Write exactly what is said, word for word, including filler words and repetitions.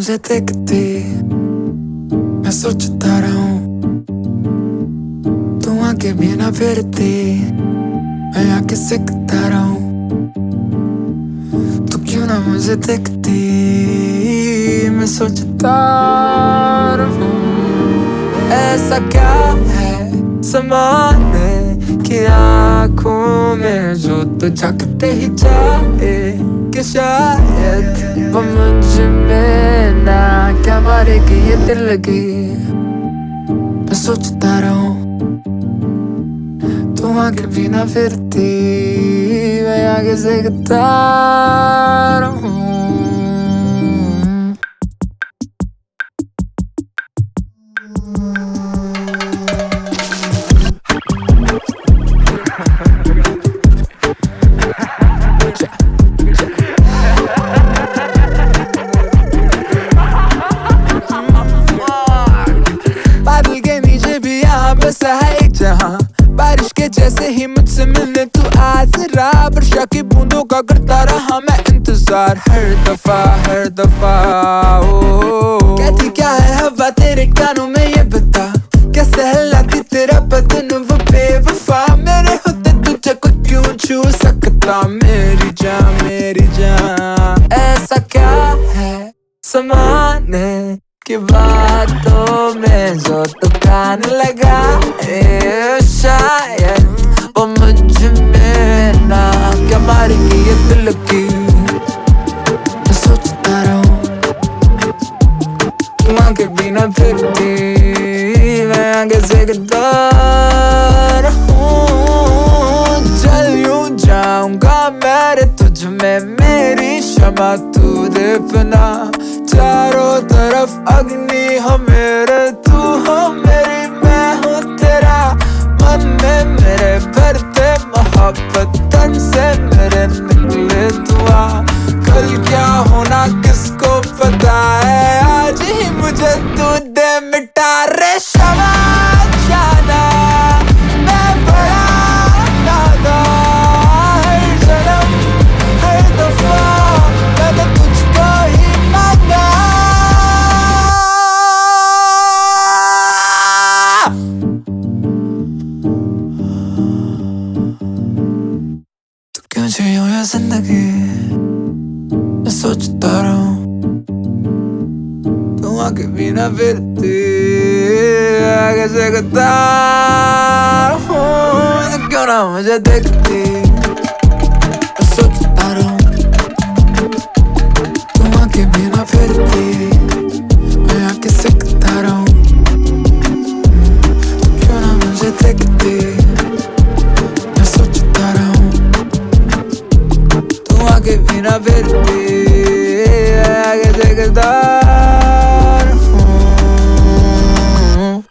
मुझे देखती मैं सोचता रहूं, तू आगे भी ना फिरती मैं आके सीखता रहूं। तू क्यों ना मुझे देखती मैं सोचता रहूं। ऐसा क्या है समाने की आँखों में जो तो झकते ही जाए कि शायद वो मुझ में ना क्या मारेगी ये दिल की। मैं सोचता रहूं, तू आगे भी ना फिरती मैं आगे सीखता रहूं। बादल के नीचे भी यहाँ बसा है एक जहाँ, बारिश के जैसे ही मुझसे मिलने तू आ जरा। वर्षा की बूंदों का करता रहा मैं इंतजार हर दफा हर दफा। ओ कहती क्या है हवा तेरे कानों में ये बता, क्या सहलाती तेरा बदन वो बेवफा। मेरे होते तुझे को क्यों छू सकता मेरी जान मेरी जान। ऐसा क्या है समाने की बातों में जो तो कान लगा ए, शायद वो मुझ में ना क्या मारेगी ये दिल की। मैं सोचता रहूं, तू आगे भी ना फिरती मैं आगे सीखता रहूं। चल यूं जाऊंगा मेरे तुझ में मेरी क्षमा तू दे अपना। चारों तरफ अग्नि हो मेरे तू हो मेरी मैं हूँ तेरा। मन में मेरे भरते मोहब्बत तन से मेरे निकले दुआ। कल क्या होना किसको पता है, आज ही मुझे तू दे मिटा रे क्षमा जाना। मैं बड़ा नादान हर जन्म हर दफा मैंने तुझको ही मांगा। क्यों जियूं ये जिंदगी मैं सोचता रहूं, तू आगे भी ना फिरती आगे सीखता रहूं। क्यों ना मुझे देखती मैं सोचता रहूं, तू आगे भी ना फिरती